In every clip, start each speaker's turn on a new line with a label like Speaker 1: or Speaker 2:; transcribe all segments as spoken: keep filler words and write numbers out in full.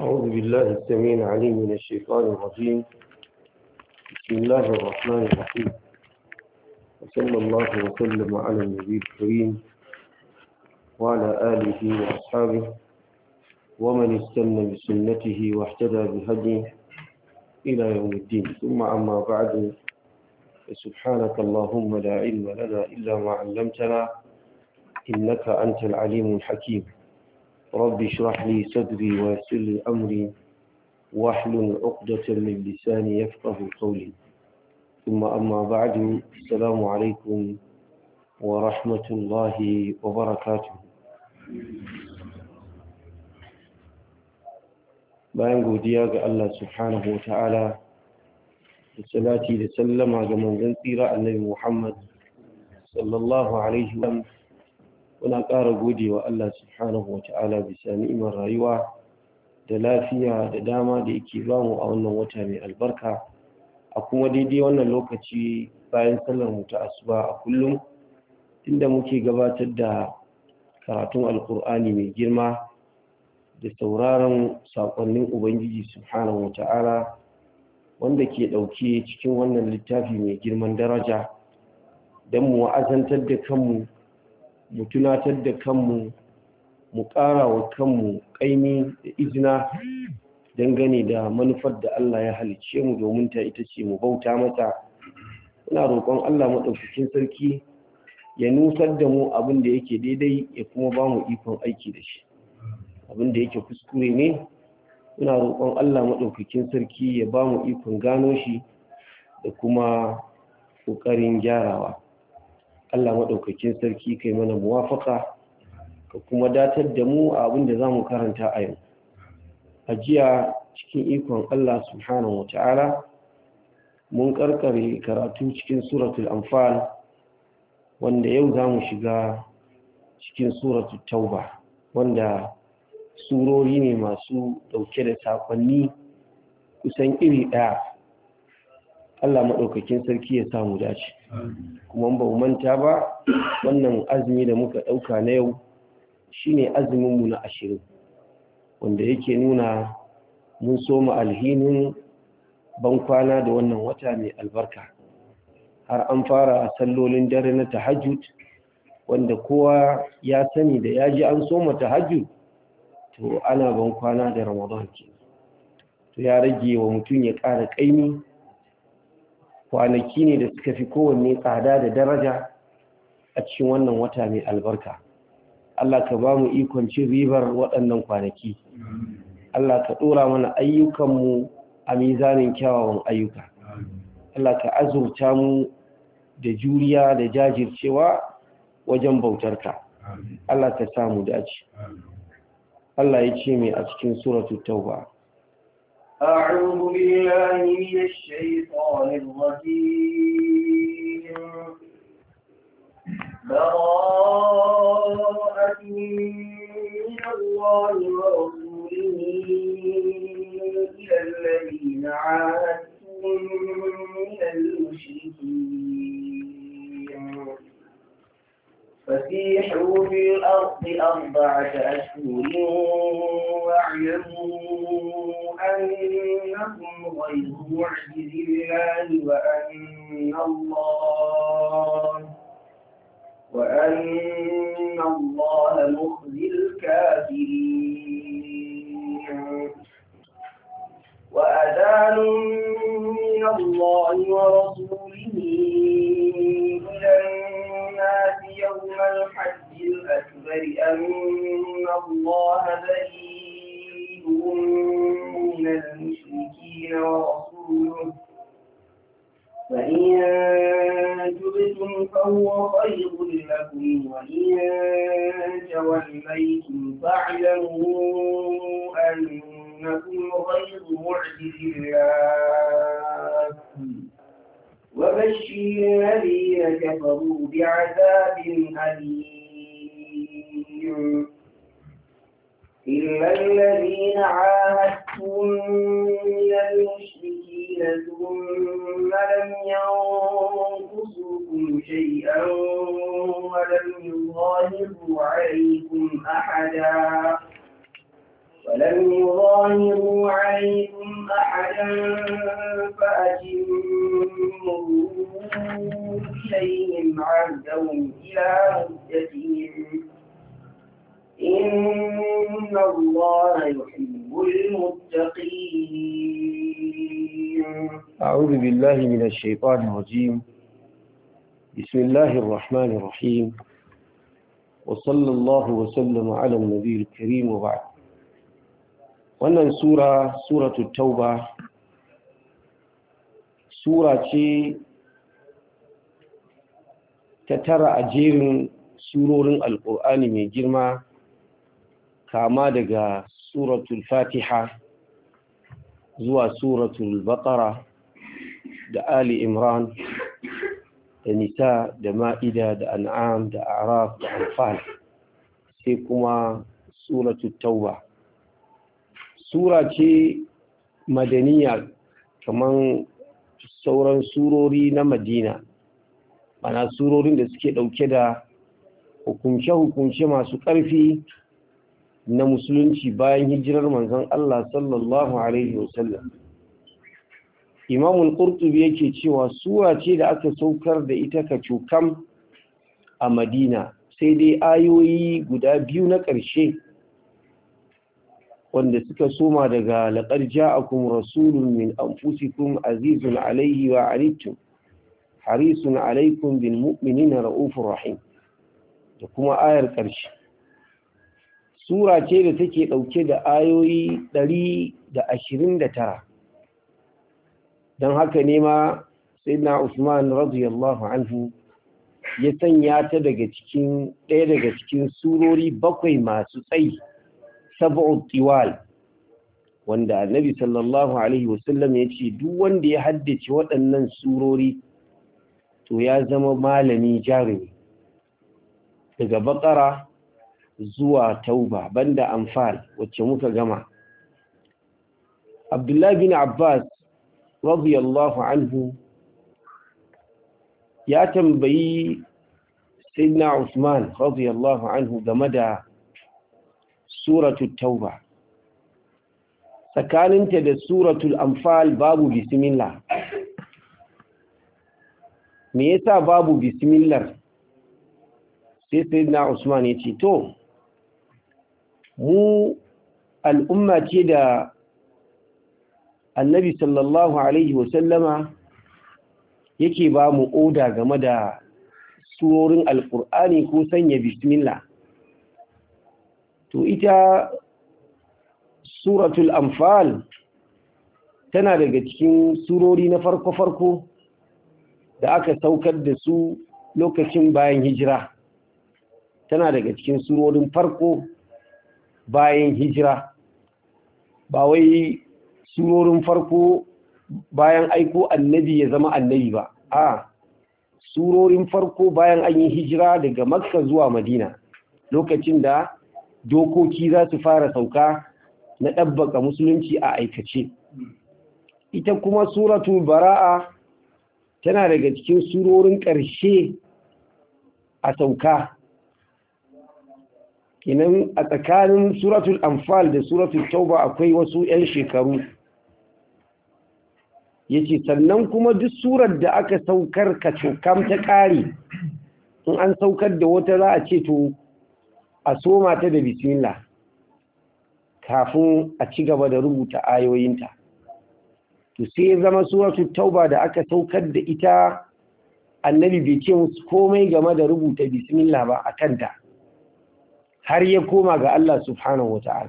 Speaker 1: أعوذ بالله السميع العليم من الشيطان الرجيم. بسم الله الرحمن الرحيم، وصلى الله وسلم على النبي الكريم وعلى آله وأصحابه ومن استنى بسنته واهتدى بهديه إلى يوم الدين. ثم أما بعد، سبحانك اللهم لا علم لنا إلا ما علمتنا إنك أنت العليم الحكيم. رب اشرح لي صدري ويسر لي أمري واحلل عقدة من لساني يفقه قولي. ثم أما بعد، السلام عليكم ورحمة الله وبركاته. bayan godiya ga Allah subhanahu wa ta'ala da salati da sallama ga manzon tsira annabi Muhammad sallallahu alaihi wa sallam, muna ƙara godewa Allah subhanahu wa ta'ala bisa ni'imar rayuwa da lafiya da dama da yake bamu a wannan wata mai albarka, a kuma daidai wannan lokaci bayan sallar mu ta asuba a kullum, inda muke gabatar da karatun alkur'ani mai girma da sauraron saƙonnin Ubangiji subhanahu wa ta'ala wanda ke ɗauke cikin wannan littafi mai girman daraja, don mu wa'azantar da kanmu, mu tunatar da kanmu, mu ƙara wa kanmu ƙaimi da izina dangane da manufar da Allah ya halicce mu domin ta ita ce mu bauta mata. Muna roƙon Allah maɗaukakin sarki ya nusar da mu abin da yake daidai, ya kuma ba mu ikon aiki da shi. Abin da yake kuskure ne, muna roƙon Allah maɗaukakin sarki ya ba mu ikon gano shi da kuma ƙoƙarin gyarawa. Allah maɗaukakin sarki kai mana muwafaka ka kuma datar da mu a abin da za mu karanta a yau. A jiya cikin ikon Allah subhanahu wa ta'ala mun karkare karatu cikin suratul anfal, wanda yau za mu shiga cikin suratul tauba, wanda surori ne masu ɗauke da saƙonni kusan iri ɗaya. Allah maɗaukakin sarki ya samu dace. Kuma ba mu manta ba, wannan azumi da muka ɗauka na yau shine azuminmu na ashirin, wanda yake nuna mun soma alhinin bankwana da wannan wata mai albarka. Har an fara sallolin dare na tahajjud, wanda kowa ya sani da ya ji an soma tahajjud to ana ban kwana da Ramadan ke. To ya rage wa mutum ya ƙara ƙaimi. Kwanaki ne da suka fi kowanne tsada da daraja a cikin wannan wata mai albarka. Allah ka ba mu ikon cin ribar waɗannan kwanaki. Allah ka ɗora mana ayyukanmu a mizanin kyawawan ayyuka. Allah ka azurta mu da juriya da jajircewa wajen bautarka. Allah ka samu dace. Allah ya ce mai a cikin suratul tauba.
Speaker 2: أعوذ بالله من الشيطان الرجيم. براءة من الله ورسوله إلى الذين عاهدتم من المشركين فسيحوا في الأرض أربعة أشهر واعلموا أنكم غير معجز الله وأن الله وأن الله مخزي الكافرين. وأذان من الله ورسوله إلى الناس يوم الحج الأكبر أن الله بريء من المشركين ورسوله، فإن تبتم فهو خير لكم، وإن توليتم فاعلموا أنكم غير معجز الله وبشر الذين كفروا بعذاب أليم. إلا الذين عاهدتم من المشركين ثم لم ينقصوكم شيئا ولم يظاهروا عليكم أحدا ولم يظاهروا عليكم أحدا فأتموا إليهم عهدهم إلى مدتهم إن الله يحب المتقين.
Speaker 1: أعوذ بالله من الشيطان الرجيم. بسم الله الرحمن الرحيم، وصلى الله وسلم على النبي الكريم وبعد. wannan sura suratul tauba sura ce ta tara a jerin surorin alkur'ani mai girma, kama daga suratul fatiha zuwa suratul baqara da ali imran da nisa da ma'ida da an'am da a'raf da anfal, sai kuma suratul tauba. Sura ce madaniya kamar sauran surori na Madina, mana surorin da suke ɗauke da hukunce-hukunce masu ƙarfi na musulunci bayan hijirar manzon Allah sallallahu Alaihi wasallam. Imamul Qurtubi yake cewa sura ce da aka saukar da ita kacokam a Madina, sai dai ayoyi guda biyu na ƙarshe wanda suka soma daga laqad ja'akum rasulun min anfusikum azizun alayhi wa anittum harisun alaykum bil mu'minina raufur rahim, da kuma ayar ƙarshe. Sura ce da take ɗauke da ayoyi ɗari da ashirin da tara. Don haka ne ma sayyidina Usman radiyallahu anhu ya sanya ta daga cikin ɗaya daga cikin surori bakwai masu tsayi, sab'u tiwal, wanda annabi sallallahu alaihi wasallam ya ce duk wanda ya haddace waɗannan surori to ya zama malami jarumi, daga baqara zuwa tauba, banda anfal wacce muka gama. Abdullahi bin Abbas radiyallahu anhu ya tambayi sayyidina Usman radiyallahu anhu game da suratul tauba. Tsakaninta da suratul anfal babu bismillah. Me yasa babu bismillah? Sai sayyidina Usman ya ce to mu al'umma ce da annabi sallallahu alaihi wasallama yake ba mu oda game da surorin alkur'ani ko sanya bismillah. To ita suratul anfal tana daga cikin surori na farko-farko da aka saukar da su lokacin bayan hijira. Tana daga cikin surorin farko bayan hijira, ba wai surorin farko bayan aiko annabi ya zama annabi ba, a surorin farko bayan an yi hijira daga Makka zuwa Madina, lokacin da dokoki za su fara sauka na ɗabbaka musulunci a aikace. Ita kuma suratul bara'a tana daga cikin surorin ƙarshe a sauka. Kinan a tsakanin suratul anfal da suratul tauba akwai wasu 'yan shekaru. Yace sannan kuma duk surar da aka saukar kacokam ta ƙari, in an saukar da wata za a ce to a soma ta da bismillah kafin a ci gaba da rubuta ayoyinta. To sai ya zama suratul tauba da aka saukar da ita, annabi bai ce musu komai game da rubuta bismillah ba a kanta, har ya koma ga Allah subhanahu wata'ala.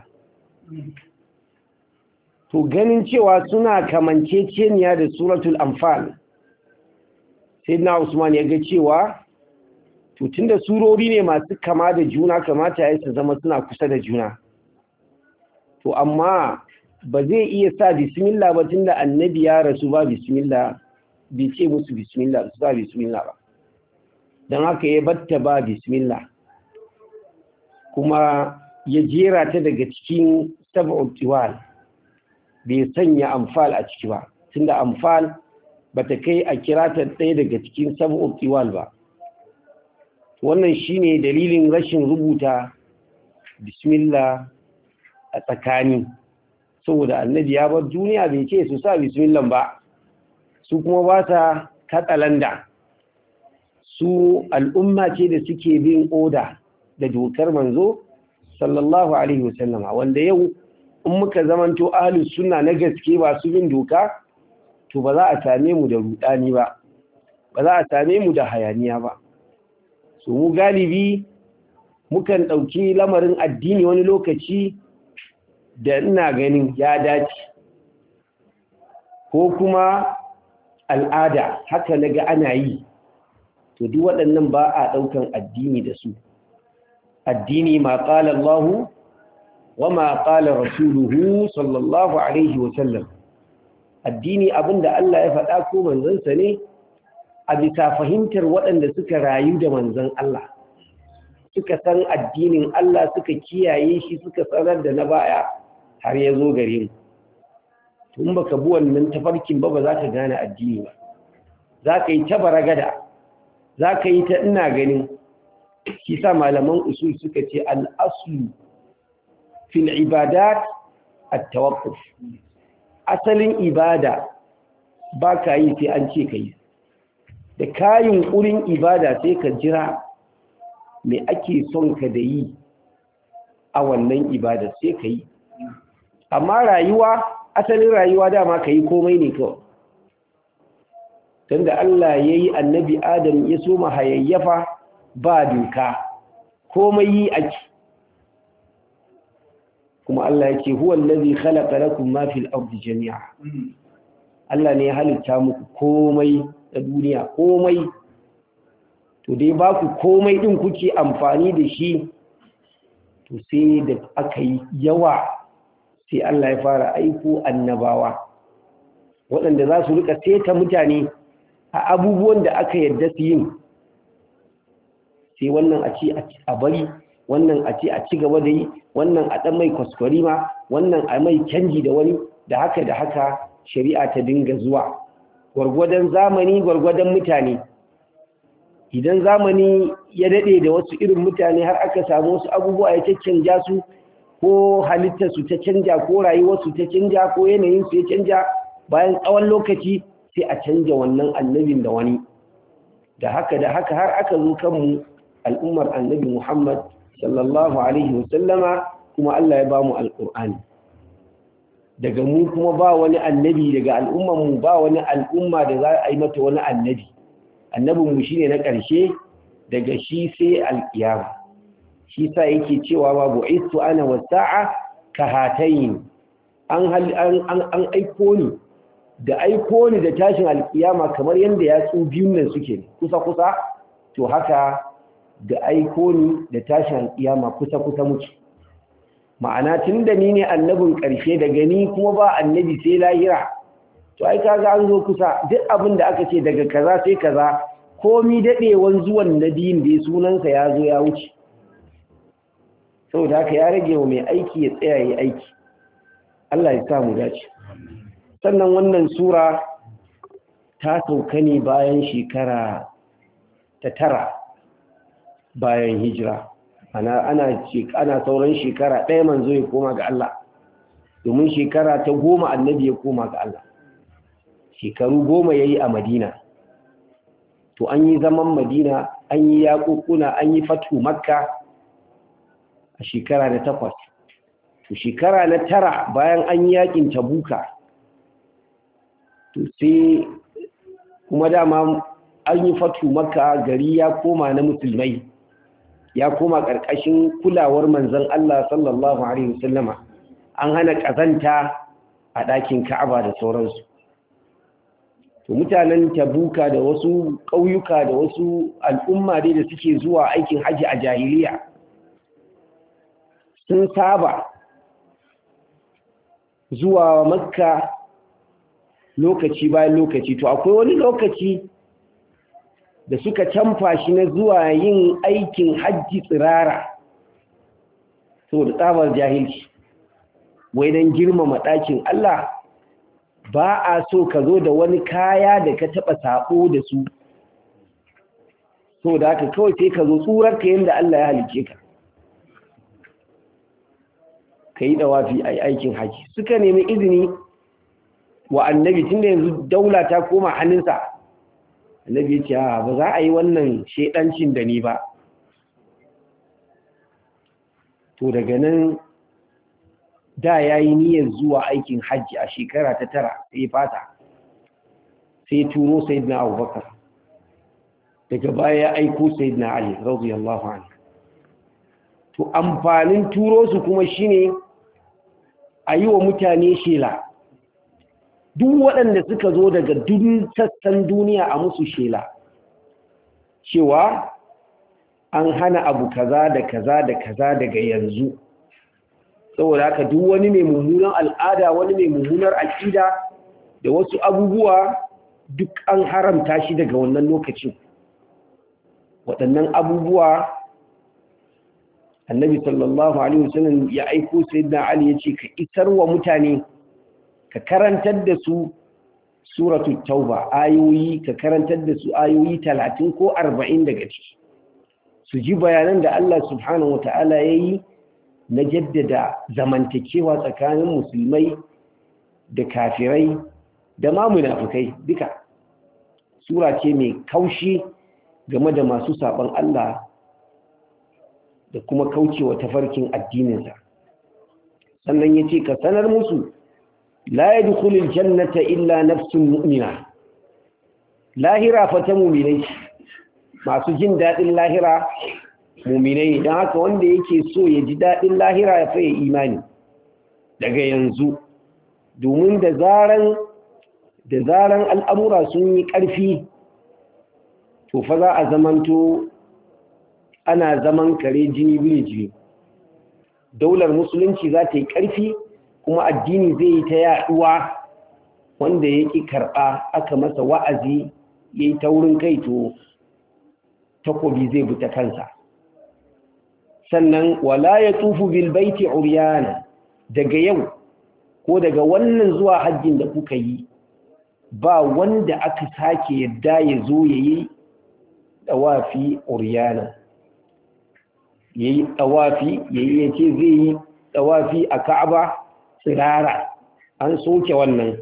Speaker 1: To ganin cewa suna kamanceceniya da suratul anfal, sai na Usman ya ga cewa to tunda surori ne masu kama da juna, kamata ya su zama suna kusa da juna. To amma ba zai iya sa bismillah ba tunda annabi ya rasu ba bismillah, bai ce musu bismillah su ba bismillah ba, don haka ya batta ba bismillah, kuma ya jera ta daga cikin sab'u tiwal, bai sanya anfal a ciki ba, tunda anfal bata kai a kira ta ɗaya daga cikin sab'u tiwal ba. Wannan shine dalilin rashin rubuta bismillah a tsakani saboda annabi ya bar duniya bai ce su sa bismillah ba, su kuma ba sa katsalanda, su al'umma ce da suke bin oda da dokar manzo sallallahu alaihi wasallama, wanda yau in muka zamanto ahlus sunna na gaske ba su bin doka, to ba za a same mu da rudani ba, ba za a same mu da hayaniya ba. So mu galibi mukan ɗauki lamarin addini wani lokaci da ina ganin ya dace, ko kuma al'ada haka naga ana yi, to duk waɗannan ba a ɗaukan addini da su. Addini ma qala Allah wa ma qala rasuluhu sallallahu alaihi wa sallam, addini abinda Allah ya faɗa ko manzansa ne a bisa fahimtar waɗanda suka rayu da manzan Allah, suka san addinin Allah, suka kiyaye shi, suka tsarar da na baya har ya zo gare mu. Tun baka bi wannan tafarkin ba ba za ka gane addini ba, za ka yi ta baragada, za ka yi ta ina ganin. Shi sa malaman usul suka ce al'aslu fil ibadat at-tawaqquf, asalin ibada ba ka yi sai an ce ka yi, da kayin ƙurin ibada sai ka jira me ake son ka da yi a wannan ibada sai ka yi. Amma rayuwa, asalin rayuwa dama ka yi komai ne kawai, tunda Allah ya yi annabi Adam ya so mahayayyafa ba doka, komai yi ake. Kuma Allah ya ce huwa allazi khalaqa lakum ma fil ardi jami'a, Allah ne ya halitta muku komai da duniya, komai. To dai ba ku komai din kuke amfani da shi, to sai da aka yi yawa sai Allah ya fara aiko annabawa waɗanda za su rika seta mutane a abubuwan da aka yarda su yin, sai wannan a ce a bari, wannan a ce a ci gaba da yi, wannan a ɗan mai kwaskwari ma, wannan a mai canji da wani, da haka da haka shari'a ta dinga zuwa gwargwadon zamani, gwargwadon mutane. Idan zamani ya daɗe da wasu irin mutane har aka samu wasu abubuwa ya caccanja su, ko halittarsu ta canja, ko rayuwarsu ta canja, ko yanayinsu ya canja, bayan tsawon lokaci sai a canja wannan annabin da wani. Da haka da haka har aka zo kanmu al'ummar annabi Muhammad sallallahu alaihi wasallama, kuma Allah ya ba mu alƙur'ani. Daga mu kuma ba wani annabi, daga al'ummarmu ba wani al'umma da za a yi mata wani annabi. Annabinmu shi ne na ƙarshe, daga shi sai alƙiyama. Shi sa yake cewa ma bu'istu ana wasa'a ka hatayin, an aiko ni da aiko ni da tashin alƙiyama kamar yadda yatsu biyun nan suke kusa-kusa, to haka da aiko ni da tashin alƙiyama kusa-kusa muke. Ma'ana tun da ni ne annabin ƙarshe, daga ni kuma ba annabi sai lahira, to ai kaga an zo kusa. Duk abin da aka ce daga kaza sai kaza, komi dadewan zuwan nabiyin da sunansa ya zo ya wuce. Saboda haka ya rage wa mai aiki ya tsaya yi aiki. Allah ya sa mu dace. Sannan wannan sura ta sauka ne bayan shekara ta tara bayan hijira. Ana ana ana sauran shekara ɗaya manzo ya koma ga Allah, domin shekara ta goma annabi ya koma ga Allah. Shekaru goma ya yi a Madina. To an yi zaman Madina, an yi yaƙuƙuna, an yi fatu Makka a shekara na takwas. To shekara na tara bayan an yi yaƙin Tabuka, to sai kuma dama an yi fatu Makka, gari ya koma na musulmai, ya koma ƙarƙashin kulawar manzon Allah sallallahu alaihi wasallama. An hana ƙazanta a ɗakin Ka'aba da sauransu. To mutanen Tabuka da wasu ƙauyuka da wasu al'umma dai da suke zuwa aikin haji a jahiliya sun saba zuwa Makka lokaci bayan lokaci. To akwai wani lokaci da suka canfa shi na zuwa yin aikin hajji tsirara saboda tsabar jahilci, wai don girmama ɗakin Allah ba a so ka zo da wani kaya da ka taɓa saɓo da su, so da haka kawai sai ka zo tsurarka yadda Allah ya halice ka. ka yi dawafi a aikin haji. Suka nemi izini wa annabi tunda yanzu daula ta koma hannunsa. Annabi ya ce ba za a yi wannan shedancin da ni ba. To daga nan da ya yi niyyar zuwa aikin hajji a shekara ta tara sai fata, sai turo sayyidina Abubakar, daga baya ya aiko sayyidina Ali radiyallahu anhu. To amfanin turo su kuma shine a yi wa mutane shela, duk waɗanda suka zo daga duk sassan duniya a musu shela cewa an hana abu kaza da kaza da kaza daga yanzu. Saboda haka duk wani mai mummunan al'ada, wani mai mummunar aƙida da wasu abubuwa duk an haramta shi daga wannan lokacin. Waɗannan abubuwa annabi sallallahu alaihi wasallam ya aiko sayyidina Ali ya ce ka isar wa mutane, ka karantar da su suratul tauba, ayoyi ka karantar da su ayoyi talatin ko arba'in daga ciki, su ji bayanan da Allah subhanahu wata'ala ya yi na jaddada zamantakewa tsakanin musulmai da kafirai da ma munafikai duka. Sura ce mai kaushi game da masu saban Allah da kuma kaucewa tafarkin addininsa. Sannan ya ce ka sanar musu la yadkhulul jannata illa nafsun mu'mina. Lahira fa ta mu'minai, masu jin daɗin lahira mu'minai, don haka wanda yake so ya ji daɗin lahira ya faye imani daga yanzu, domin da zaran da zaran al'amura sun yi ƙarfi to fa za a zamanto ana zaman kare jini biri jini. Daular musulunci za ta yi ƙarfi kuma addini zai yi ta yaɗuwa. Wanda ya ƙi karɓa aka masa wa'azi ya yi taurin kai to takobi zai bi ta kansa. Sannan wala ya tufu bil baiti uriyana, daga yau ko daga wannan zuwa hajjin da kuka yi ba wanda aka sake yadda ya zo ya yi ɗawafi uriyana, ya yi ɗawafi ya yi ya ce zai yi ɗawafi a Ka'aba tsirara, an soke wannan.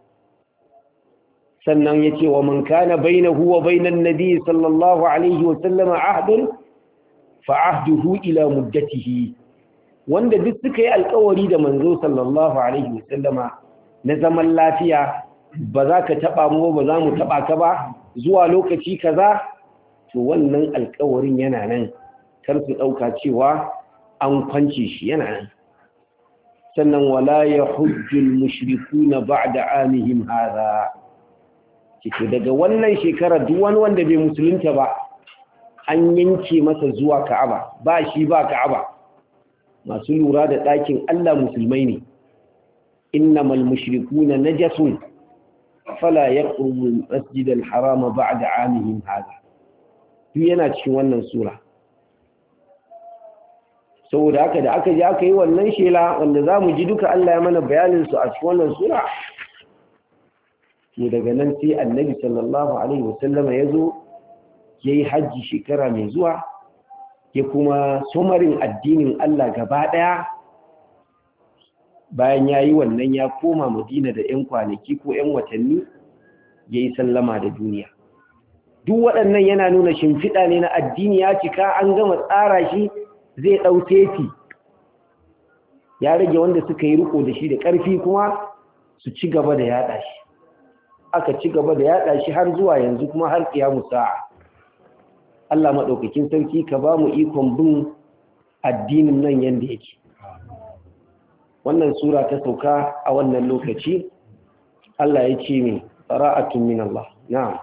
Speaker 1: Sannan ya ce wa man kana bainahu wa bainan nabi sallallahu alaihi wa sallama ahdun fa ahduhu ila muddatihi, wanda duk suka yi alkawari da manzo sallallahu alaihi wa sallama na zaman lafiya, ba za ka taba mu ba za mu taba ka ba zuwa lokaci kaza, to wannan alkawarin yana nan, kar su dauka cewa an kwance shi, yana nan. Sannan wala yahujjul mushrikuna ba'da amihim hadha, cike daga wannan shekara duk wani wanda bai musulunta ba an yanke masa zuwa Ka'aba, ba shi ba Ka'aba. Masu lura da ɗakin Allah musulmai ne. Innamal mushrikuna najasun fala yaqrubu al-masjid al-harama ba'da 'amihim hadha. Duk yana cikin wannan sura. Saboda haka da aka ji aka yi wannan shela wanda zamu ji duka Allah ya mana bayanin su a cikin wannan sura. To daga nan sai Annabi sallallahu alaihi wasallama yazo yayi haji shekara mai zuwa, ya kuma somarin addinin Allah gaba daya. Bayan yayi wannan ya koma Madina da 'yan kwanaki ko 'yan watanni yayi sallama da duniya. Duk waɗannan yana nuna shimfiɗa ne na addini ya cika, an gama tsara shi, zai ɗauke shi. Ya rage wanda suka yi riko da shi da ƙarfi kuma su ci gaba da yaɗa shi. Aka ci gaba da yaɗa shi har zuwa yanzu kuma har kiyamu sa'a. Allah maɗaukakin sarki ka ba mu ikon bin addinin nan yanda yake. Wannan sura ta sauka a wannan lokaci, Allah ya ce mai bara'atun min Allah. Na'am.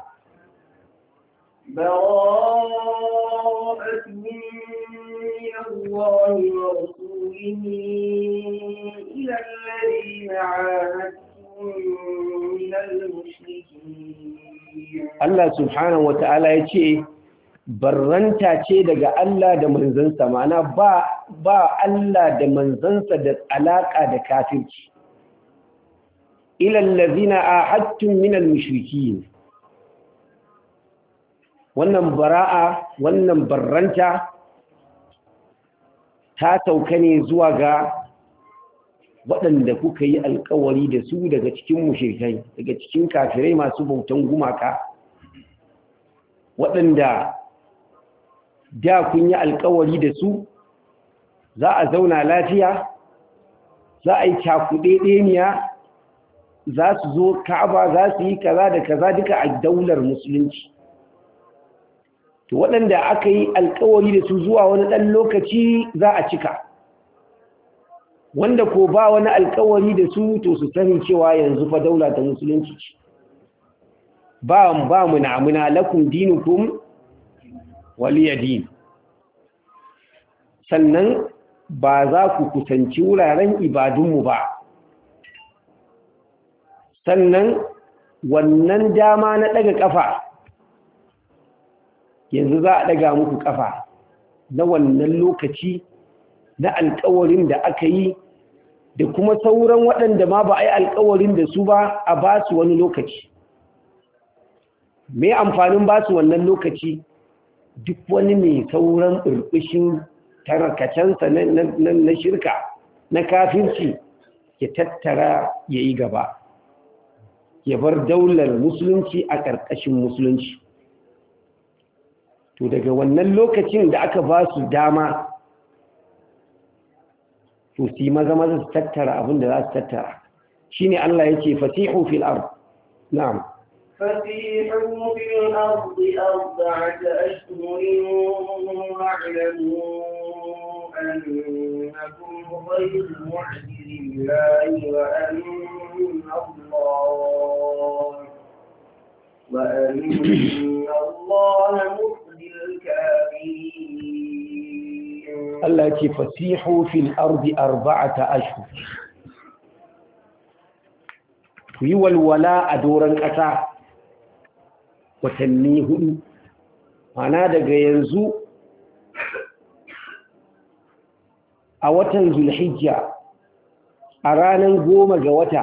Speaker 2: براءة من الله ورسوله إلى الذين عاهدتم من المشركين.
Speaker 1: Allah subhanahu wa ta'ala ya ce barranta ce daga Allah da manzansa, ma'ana ba ba Allah da manzansa da alaka da kafirci. Ila allazina ahadtum min al-mushrikeen. Wannan bara'a, wannan barranta ta sauka ne zuwa ga waɗanda kuka yi alkawari da su daga cikin mushrikai daga cikin kafirai masu bautan gumaka waɗanda da kun yi alkawari da su za a zauna lafiya za a yi cakuɗeɗeniya za su zo Ka'aba za su yi kaza da kaza duka a daular musulunci to waɗanda aka yi alkawari da su zuwa wani ɗan lokaci za a cika wanda ko ba wani alkawari da su to su sani cewa yanzu fa daula ta musulunci ce ba ba munamuna lakum dinukum waliya din sannan ba za ku kusanci wuraren ibadunmu ba sannan wannan dama na daga kafa yanzu za a daga muku kafa na wannan lokaci na alkawarin da aka yi da kuma sauran waɗanda ma ba a yi alkawarin da su ba a ba su wani lokaci me amfanin ba su wannan lokaci duk wani mai sauran ɓirɓishin tarkacensa na shirka na kafirci ya tattara ya yi gaba ya bar daular musulunci a ƙarƙashin musulunci to daga wannan lokacin da aka ba su dama to su maza maza su tattara abin da za su tattara shine Allah yake fasihu fil ard na'am
Speaker 2: فسيحوا في الأرض أربعة أشهر واعلموا أنكم غير معجز الله وأن الله وأن الله مخزي الكافرين
Speaker 1: التي فسيحوا في الأرض أربعة أشهر في والولاء دورا أتا watanni hudu mana daga yanzu a watan zulhijja a ranar goma ga wata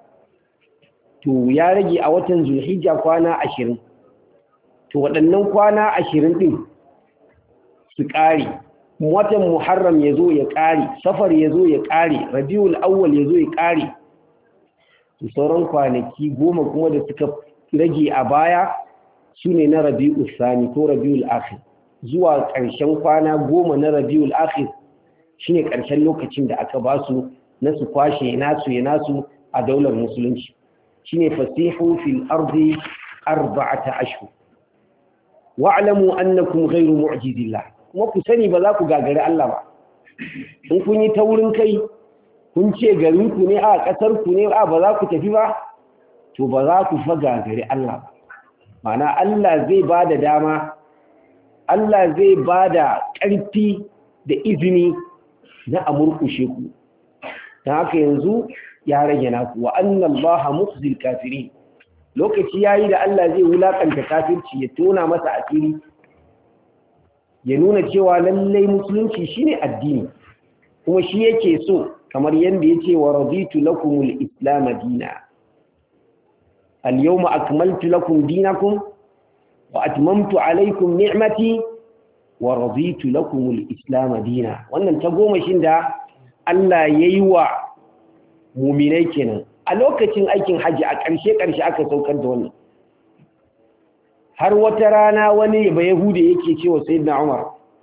Speaker 1: to ya rage a watan zulhijja kwana ashirin to waɗannan kwana ashirin ɗin su ƙare watan muharram ya zo ya ƙare safar ya zo ya ƙare rabiul awwal ya zo ya ƙare to sauran kwanaki goma kuma da suka rage a baya su ne na rabi'ul sani ko rabi'ul akhir zuwa ƙarshen kwana goma na rabi'ul akhir shine ƙarshen lokacin da aka ba su na su kwashe nasu ya nasu a daular musulunci shine fasihu fil ardi arba'ata ashhur wa'lamu annakum ghayru mu'jizillah kuma ku sani ba za ku gagari Allah ba in kun yi taurin kai kun ce garin ku ne a ƙasar ku ne a ba za ku tafi ba to ba za ku fa gagari Allah ba mana Allah zai ba da dama Allah zai ba da ƙarfi da izini na a murkushe ku ta haka yanzu ya rage naku wa annan Allaha mukhzil kafirin lokaci yayi da Allah zai wulakanta kafirci ya tona masa asiri ya nuna cewa lallai musulunci shine addini kuma shi yake so kamar yanda yace wa raditu lakumul islam dinan اليوم أكملت لكم دينكم وأتممت عليكم نعمتي ورضيت لكم الإسلام دينا wannan ta goma shin da Allah yayi wa mu'minai kenan a lokacin aikin haji a ƙarshe ƙarshe aka saukar da wannan har wata rana wani ba yahude yake cewa sayyidina Umar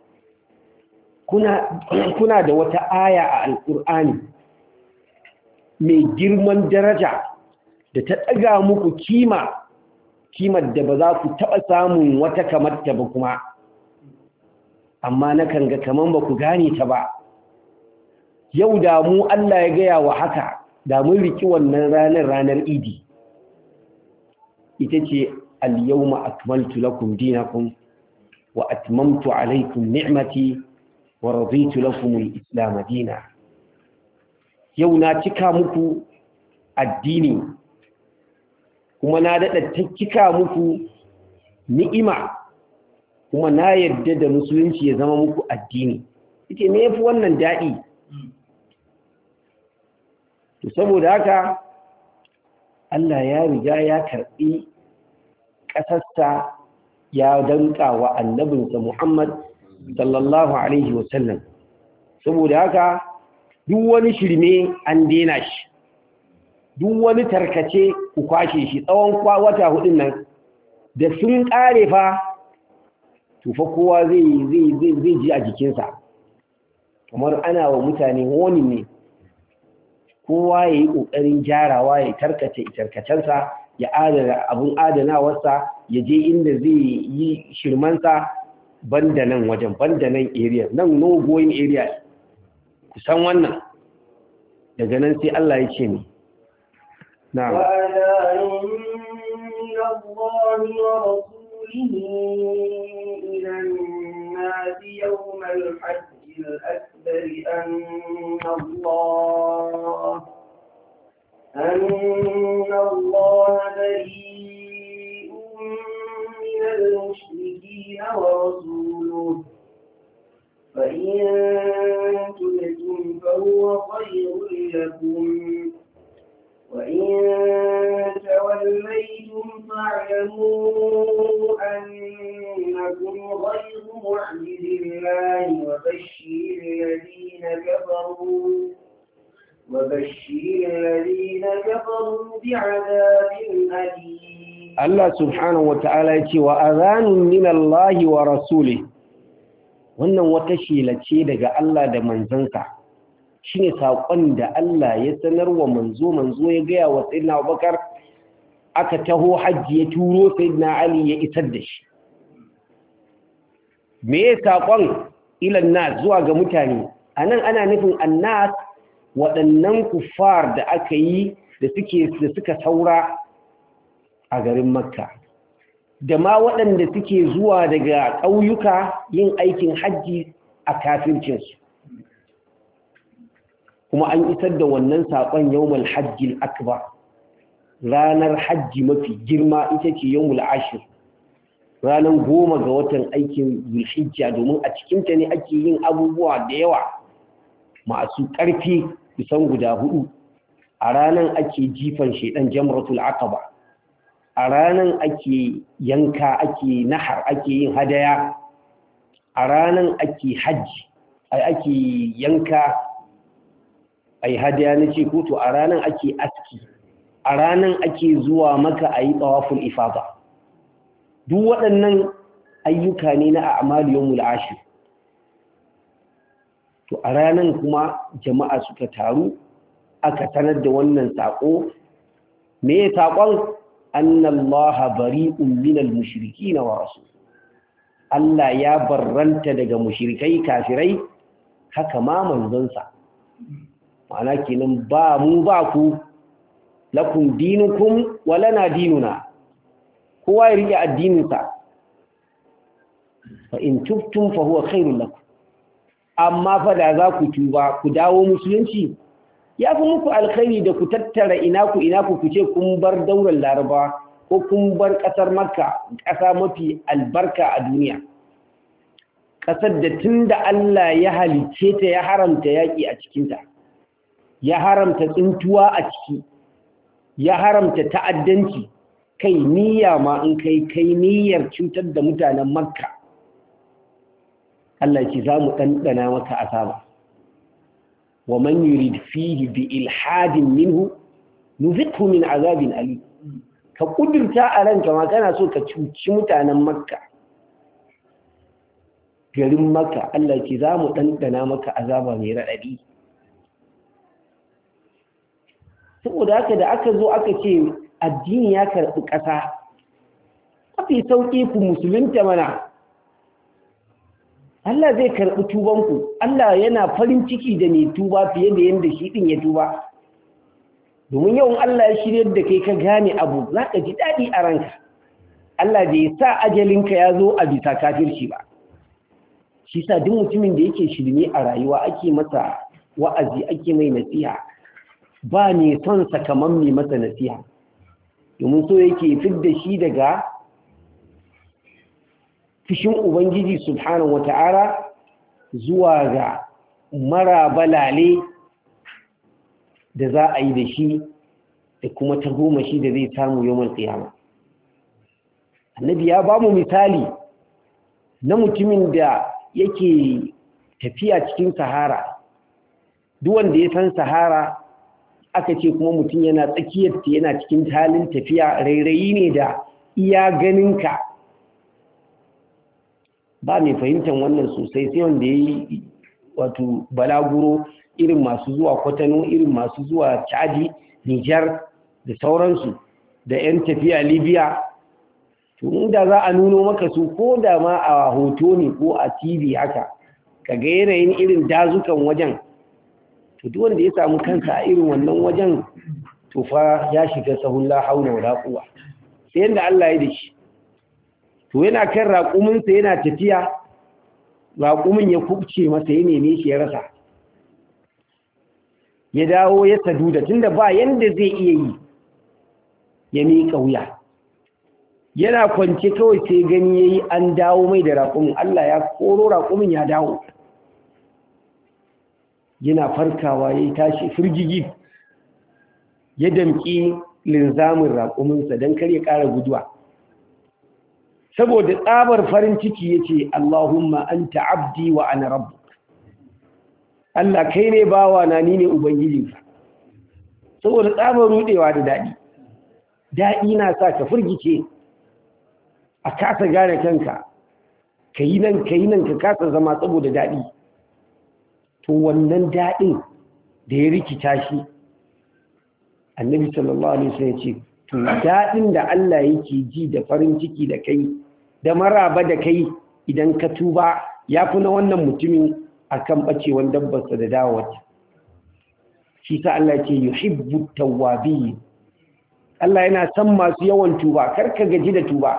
Speaker 1: kuna kuna da wata aya a alqur'ani mai girman daraja da ta ɗaga muku kima kimar da ba za ku taɓa samun wata kamar ta ba kuma amma na kan ga kaman ba ku gane ta ba yau da mu Allah ya gaya wa haka da mun riki wannan ranar ranar idi ita ce al-yawma akmaltu lakum dinakum wa atmamtu alaykum ni'mati wa raditu lakum al-islam dinan yau na cika muku addini kuma na daɗa cika muku ni'ima kuma na yarda da musulunci ya zama muku addini ita ne yafi wannan daɗi to saboda haka Allah ya riga ya karɓi ƙasarsa ya danka wa annabinsa Muhammad sallallahu alaihi wasallam saboda haka duk wani shirme an dena shi, duk wani tarkace ku kwashe shi tsawon wata hudun nan da sun kare fa tufa kowa zai zai zai ji a jikinsa kamar ana wa mutane wani ne kowa ya yi ƙoƙarin gyarawa ya tarkace tarkacensa ya adana abin adanawarsa ya je inda zai yi shirmansa banda nan wajen banda nan area nan no going area kusan wannan daga nan sai Allah ya ce ni na'am
Speaker 2: الأكبر أن الله أن الله بريء من المشركين ورسوله فإن تبتم فهو خير لكم وإن توليتم فاعلموا أنكم غير معجز الله وبشر الذين كفروا وبشر الذين كفروا بعذاب أليم.
Speaker 1: الله سبحانه وتعالى يقول وأذان من الله ورسوله wannan wata shela ce daga Allah da manzansa shine saƙon da Allah ya sanar wa manzo manzo ya gaya wa sayyidina Abubakar aka taho hajji ya turo sayyidina Ali ya isar da shi me saƙon ilan nas zuwa ga mutane anan ana nufin annas waɗannan kuffar da aka yi da suke da suka saura a garin Makka da ma waɗanda suke zuwa daga ƙauyuka yin aikin hajji a kafircinsu kuma an isar da wannan saƙon yawmul hajjil akbar ranar hajji mafi girma ita ce yawmul ashir ranar goma ga watan aikin zulhijja domin a cikinta ne ake yin abubuwa da yawa masu ƙarfi kusan guda hudu a ranar ake jifan shaidan jamratul aqaba a ranar ake yanka ake nahar ake yin hadaya a ranar ake hajji ake yanka ai hadaya na ce ko to a ranar ake aski a ranar ake zuwa maka a yi tsawaful ifada duk waɗannan ayyuka ne na a'mal yawmul ashir to a ranar kuma jama'a suka taru aka sanar da wannan sako me sakon annallaha bari'un minal mushrikeen wa rasul Allah ya barranta daga mushrikai kafirai haka ma manzonsa ma'ana kenan ba mu ba ku lakum dinukum wa lana dinuna kowa ya rike addininsa fa in tubtum fa huwa khairul lakum amma fa da za ku tuba ku dawo musulunci ya fi muku alkhairi da ku tattara ina ku ina ku kuce kun bar daular laraba ko kun bar kasar makka kasa mafi albarka a duniya kasar da tunda Allah ya halice ta ya haramta yaki a cikinta ya haramta tsintuwa a ciki ya haramta ta'addanci kai niyya ma in kai kai niyyar cutar da mutanen makka Allah ce za mu ɗanɗana maka asaba wa man yurid fihi bi ilhadin minhu nuzikhu min azabin ali ka kudurta a ranka ma kana so ka cuci mutanen makka garin makka Allah ce za mu ɗanɗana maka azaba mai raɗaɗi saboda haka da aka zo aka ce addini ya karɓi ƙasa mafi sauƙi ku musulunta mana Allah zai karɓi tubanku Allah yana farin ciki da mai tuba fiye da yadda shi ɗin ya tuba domin yawan Allah ya shirya da kai ka gane abu za ka ji daɗi a ranka Allah bai sa ajalinka ya zo a bisa kafirci ba shi sa duk mutumin da yake shirme a rayuwa ake masa wa'azi ake mai nasiha ba ne son sa kamar mai masa nasiha domin so yake fidda shi daga fishin Ubangiji subhanahu wata'ala zuwa ga mara balale da za a yi da shi da kuma ta goma shi da zai samu yawan tsiyama. Annabi ya ba mu misali na mutumin da yake tafiya cikin sahara duk wanda ya san sahara aka ce kuma mutum yana tsakiyar ta yana cikin halin tafiya, rairayi ne da iya ganinka. Ba mai fahimtar wannan sosai sai wanda ya yi wato balaguro irin masu zuwa Kwatano, irin masu zuwa Chadi, Nijar da sauransu, da 'yan tafiya Libya. To inda za a nuno maka su ko da ma a hoto ne ko a T V haka, ka ga yanayin irin dazukan wajen, to duk wanda ya samu kansa a irin wannan wajen to fa ya shiga sahun la haula wala quwwa. Sai yanda Allah ya dashi. To yana kan raƙuminsa yana tafiya, raƙumin ya kubce masa, ya neme shi ya rasa. Ya dawo ya saduda tunda ba yanda zai iya yi ya miƙa wuya. Yana kwance kawai sai gani yayi an dawo mai da raƙumin, Allah ya koro raƙumin ya dawo. Yana farkawa yayi tashi firgigi, ya damƙi linzamin raƙuminsa don kar ya ƙara guduwa. Saboda tsabar farin ciki yace Allahumma anta abdi wa ana rabbuk. Allah kai ne bawa na, ni ne ubangijinka. Saboda tsabar rudewa da dadi. Dadi na sa ka firgice, a kasa gane kanka, kai nan kai nan ka kasa zama saboda dadi. To wannan dadin da ya rikita shi, Annabi sallallahu alaihi wasallam ya ce to dadin da Allah yake ji da farin ciki da kai da maraba da kai idan ka tuba yafi na wannan mutumin akan bacewan dabbarsa da dawowarta. Shi sa Allah ce yuhibbu tawwabin. Allah yana son masu yawan tuba, kar ka gaji da tuba.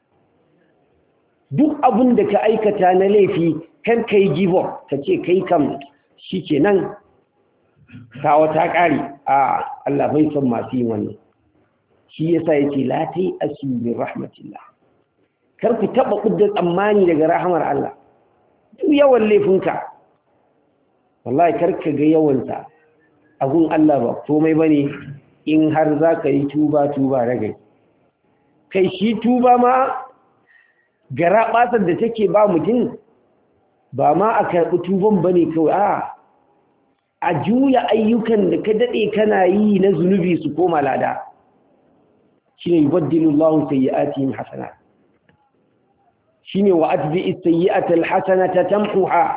Speaker 1: Duk abin da ka aikata na laifi kar ka yi give up, ka ce kai kam shikenan kawo ta kare. A Allah bai son masu yin wannan. Shi yasa yake la tai asu min rahmatillah. Kar ku taba kuddar tsammani daga rahamar Allah. Duk yawan laifinka wallahi karka ga yawansa abun Allah ba komai bane in har za ka yi tuba tuba ragai. Kai shi tuba ma gara basar da take ba mutum ba ma a karɓi tuban bane kawai, a a juya ayyukan da ka dade kana yi na zunubi su koma lada. Shine yubaddilullahu sayyi'atihim hasanat. Shine wa atbi'is sayyi'ata alhasanata tamhuha.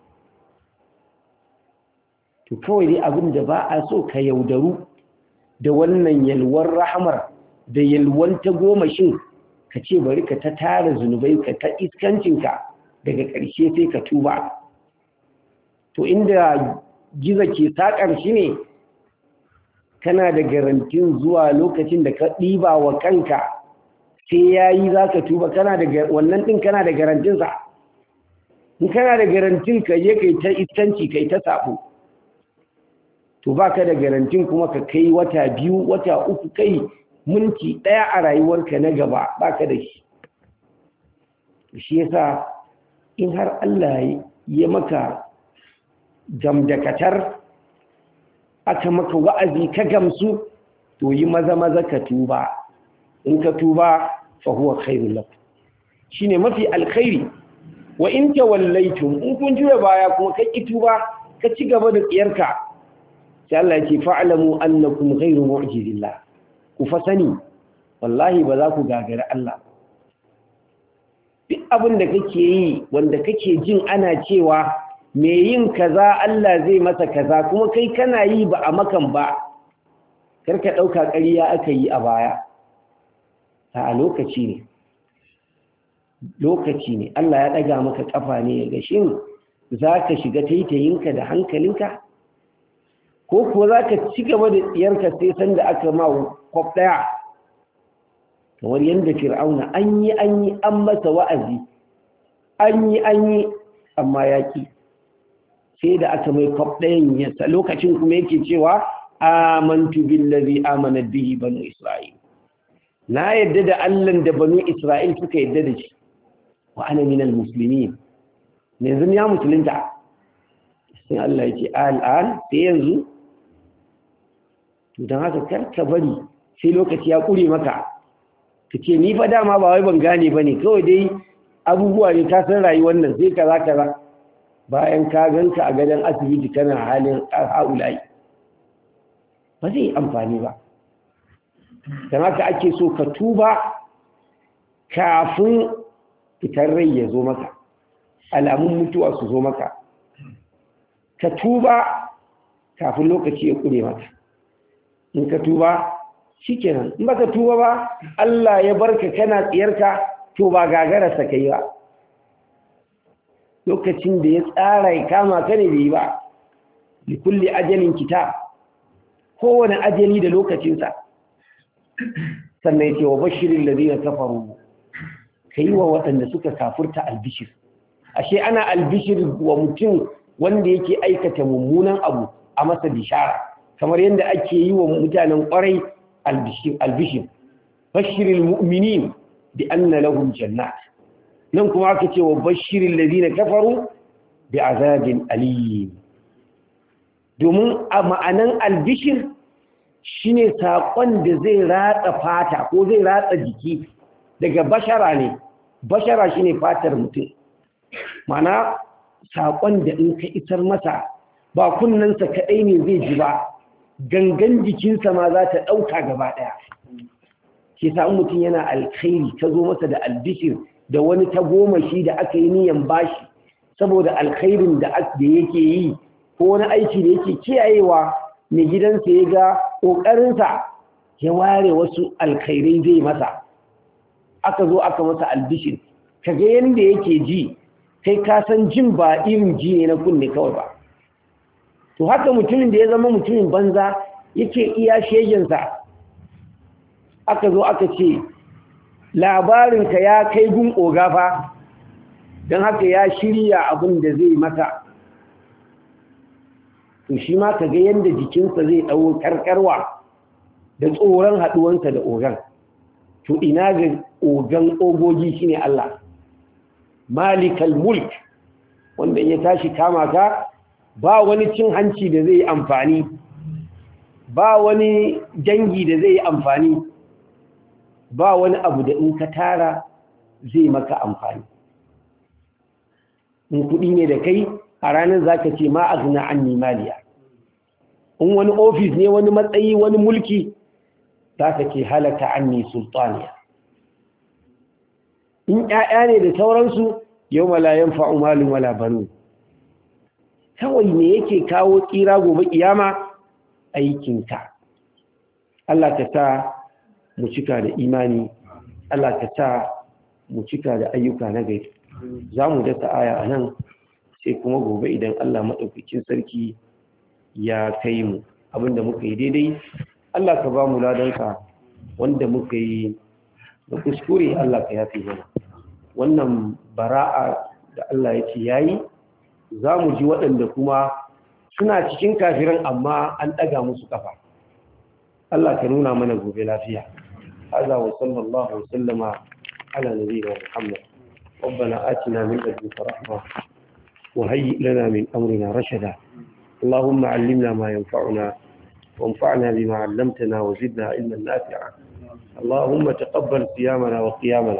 Speaker 1: To kawai dai abin da ba a so ka yaudaru da wannan yalwar rahmar da yalwan ta gomashin, ka ce bari ka ta tara zunubai ka ta iskancinka, daga ƙarshe sai ka tuba. To inda giza ke sakar shi ne, kana da garantin zuwa lokacin da ka ɗiba wa kanka sai yayi za ka tuba, kana da wannan ɗin kana da garantinsa. In kana da garantin ka je kai ta iskanci kai ta sabo, to baka da garantin kuma ka kai wata biyu wata uku kai minti ɗaya a rayuwarka na gaba baka da shi. Shi yasa in har Allah ya maka gamdakatar, aka maka wa'azi ka gamsu, to yi maza maza ka tuba. In ka tuba fa huwa khairul lakum, shine mafi alkhairi. Wa in tawallaytum, in kun juya baya kuma ka ki tuba ka ci gaba da tsiyarka, sai Allah yake fa'lamu annakum ghayru mu'jizillah. Ku fasani wallahi ba za ku gagara Allah. Duk abin da kake yi wanda kake jin ana cewa me yin kaza Allah zai masa kaza kuma kai kana yi ba a makan ba, karka dauka ƙarya aka yi a baya. A lokaci ne lokaci ne Allah ya daga maka kafa ne ga shin zaka shiga taitayinka da hankalinka, ko kuwa za ka ci gaba da tsiyarka sai sanda aka ma kwaf ɗaya, kamar yadda fir'auna an yi an yi an masa wa'azi an yi an yi amma ya ƙi, sai da aka mai kwaf ɗayan yasa lokacin kuma yake cewa amantu billazi amanat bihi banu isra'il, na yadda da Allahn da banu isra'il suka yadda da shi, wa ana minal muslimin, yanzu ya musulunta. Sai Allah ya ce al'an sai yanzu. Don haka karka bari sai lokaci ya ƙure maka ka ce ni fa dama ba wai ban gane ba ne, kawai dai abubuwa ne ka san rayuwar nan sai kaza kaza. bayan ka ganka a gadon asibiti kana halin haulai ba zai amfani ba. don haka ake so ka tuba kafin fitar rai ya zo maka, alamun mutuwa su zo maka, ka tuba kafin lokaci ya kure maka. in ka tuba shikenan, in baka tuba ba Allah ya barka kana tsiyarka to ba gagararsa kai ba, lokacin da ya tsara ya kama ka ne bai ba. li kulli ajalin kitab, kowane ajali da lokacinsa. sannan yake wa bashirin ladina kafaru, kai wa waɗanda suka kafurta albishir. ashe ana albishir wa mutum wanda yake aikata mummunan abu a masa bishara, kamar yadda ake yi wa mutanen ƙwarai albishir. bashirin mu'minin bi anna lahum jannat. nan kuma aka ce wa bashirin ladina kafaru bi azabin alim. domin a ma'anan albishir shine saƙon da zai ratsa fata ko zai ratsa jiki daga bashara ne. bashara shine fatar mutum, mana saƙon da in ka isar masa ba kunnensa kaɗai ne zai ji ba, gangan jikinsa ma za ta ɗauka gaba ɗaya. ke sa mutum yana alkhairi ka zo masa da albishir da wani tagomashi da aka yi niyan bashi saboda alkhairin da yake yi ko wani aiki da yake kiyayewa, mai gidansa ya ga ƙoƙarinsa ya ware wasu alkhairai zai masa, aka zo aka masa albishir, ka ga yadda yake ji, kai ka san jin ba irin ji ne na kunne kawai ba. to haka mutumin da ya zama mutumin banza yake iya shegensa, aka zo aka ce labarinka ya kai gun ogafa, don haka ya shirya abin da zai mata. to shi ma ka ga yadda jikinsa zai ɗau karkarwa da tsoron haɗuwansa da ogan. to ina ga ogan ogogi shine Allah, malikal mulk, wanda ya tashi kama ka ba wani cin hanci da zai amfani, ba wani dangi da zai amfani, ba wani abu da in ka tara zai maka amfani. in kuɗi ne da kai a ranar za ka ce ma azna anni maliya. in wani ofis ne, wani matsayi, wani mulki, za ka ce halaka anni sultaniya. in ƴaƴa ne da sauransu, yau ma la yanfa'u malun wala banun. kawai ne yake kawo tsira gobe kiyama? aikinka. Allah ka sa mu cika da imani, Allah ka sa mu cika da ayyuka na gari. za mu dasa aya a nan, sai kuma gobe idan Allah maɗaukakin sarki ya kai mu. abinda muka yi daidai Allah ka ba mu ladanka, wanda muka yi da kuskure Allah ka yafe mana. wannan bara'a da Allah ya ce yayi, za mu ji waɗanda kuma suna cikin kafiran amma an ɗaga musu ƙafa. Allah ka nuna mana gobe lafiya. هذا وصلى الله وسلم على نبينا محمد. ربنا آتنا من لدنك رحمة وهيئ لنا من أمرنا رشدا. اللهم علمنا ما ينفعنا وانفعنا بما علمتنا وزدنا علما نافعا. اللهم تقبل صيامنا وقيامنا.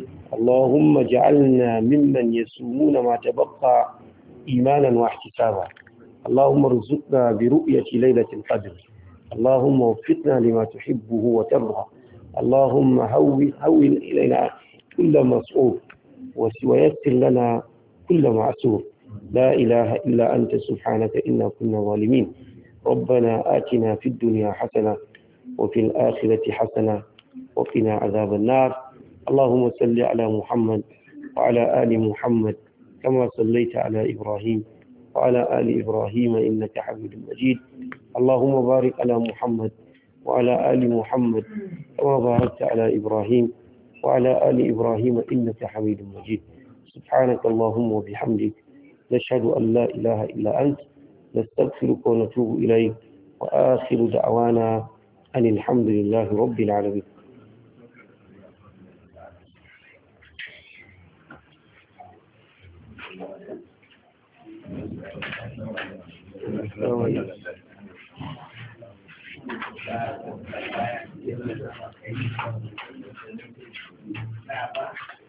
Speaker 1: اللهم اجعلنا ممن يصومون ما تبقى إيمانا واحتسابا. اللهم ارزقنا برؤية ليلة القدر. اللهم وفقنا لما تحبه وترضى. اللهم هون هون إلينا كل مصعوب ويسر لنا كل معسور. لا إله إلا أنت سبحانك إنا كنا ظالمين. ربنا آتنا في الدنيا حسنة وفي الآخرة حسنة وقنا عذاب النار. اللهم صل على محمد وعلى آل محمد كما صليت على إبراهيم وعلى آل إبراهيم إنك حميد مجيد. اللهم بارك على محمد وعلى آل محمد كما باركت على إبراهيم وعلى آل إبراهيم إنك حميد مجيد. سبحانك اللهم وبحمدك نشهد أن لا إله إلا أنت نستغفرك ونتوب إليك. وآخر دعوانا أن الحمد لله رب العالمين. Thank you.